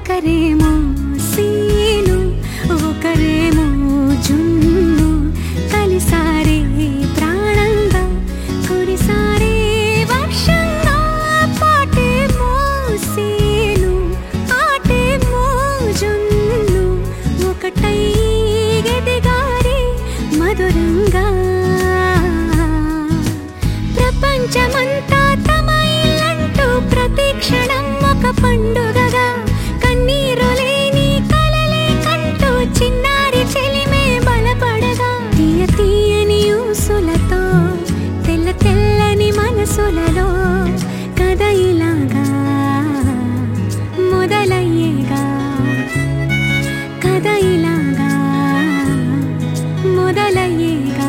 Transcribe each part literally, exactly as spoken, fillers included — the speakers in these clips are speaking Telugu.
ఒకరేమో సీను ఒకరేమో జున్ను కలిసారే ప్రాణంగా కురిసారే వర్షంగా పాటేమో సీను ఆటేమో జున్ను ఒకటై ఎదిగారే మధురంగా ప్రపంచమంతా తమ ఇల్లంటూ ప్రతి క్షణం ఒక పండుగగా కన్నీరు లేని కలలే కంటూ చిన్నారి చెలిమే బలపడగా తీయ తీయని ఊసులతో తెల్ల తెల్లని మనసులలో కథ ఇలాగా మొదలయ్యేగా కథ ఇలాగా మొదలయ్యేగా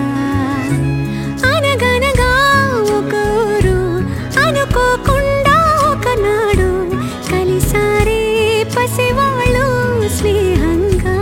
అనగనగా ఒకరు అనుకోకుండా ఒకనాడు కలిసారే పసివాళ్ళు స్నేహంగా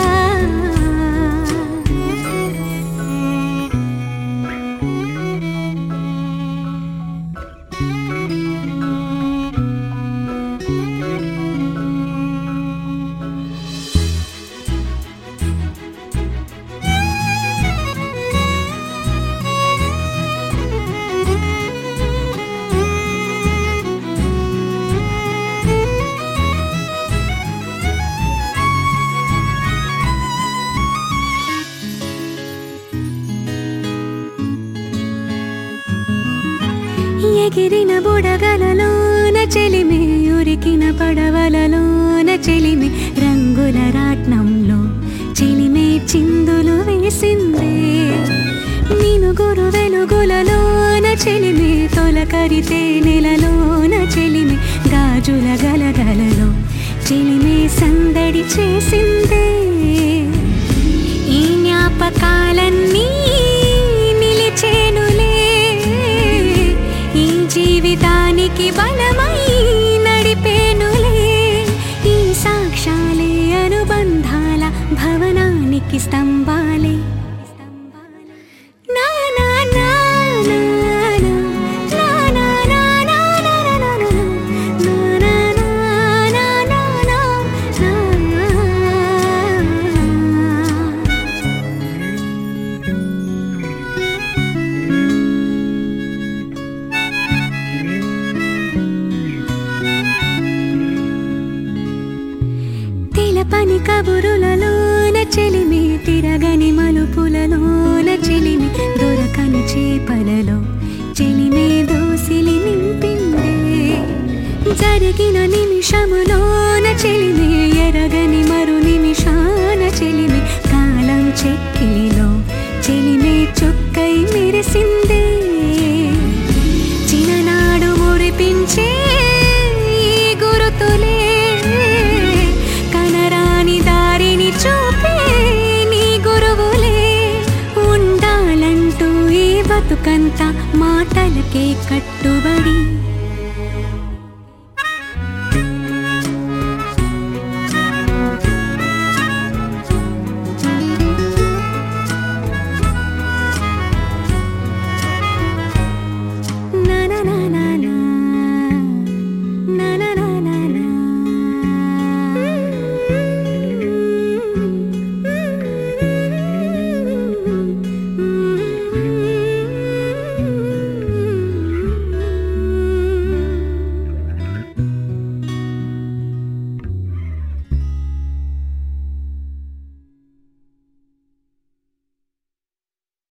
ఎగిరిన బుడగలలోన చెలిమి ఉరికిన పడవలలోన చెలిమి రంగుల రాట్నంలో చెలిమే చిందులు వేసిందే మినుగురు వెలుగులలోన చెలిమి తొలకరితే నెలలోన చెలిమి గాజుల గలగలలో చెలిమే సందడి చేసిందే ఈ జ్ఞాపకాలన్నీ నిలిచేనులే ఈ జీవితానికి బలమై నడిపేనులే ఈ సాక్ష్యాలే అనుబంధాల భవనానికి స్తంభాలే నా నా నా నా నా నా నా నా నా నా నా నా నా నా తెలపని కబురులలోన చెలిమి తిరగని మలుపులలోన చెలిమి దొరకని చేపలలో చెలిమే దోసిలి నింపిందే జరిగిన నిమిషములోన చెలిమి ఎరగని మరు నిమిషాన చెలిమి కాలం చెక్కిలిలో చెలిమే చుక్కై మెరిసిందే చిన్ననాడు మురిపించే ఈ గురుతులే కనరాని దారిని చూపే నీ గురువులే ఉండాలంటూ ఈ బతుకంతా మాటలకే కట్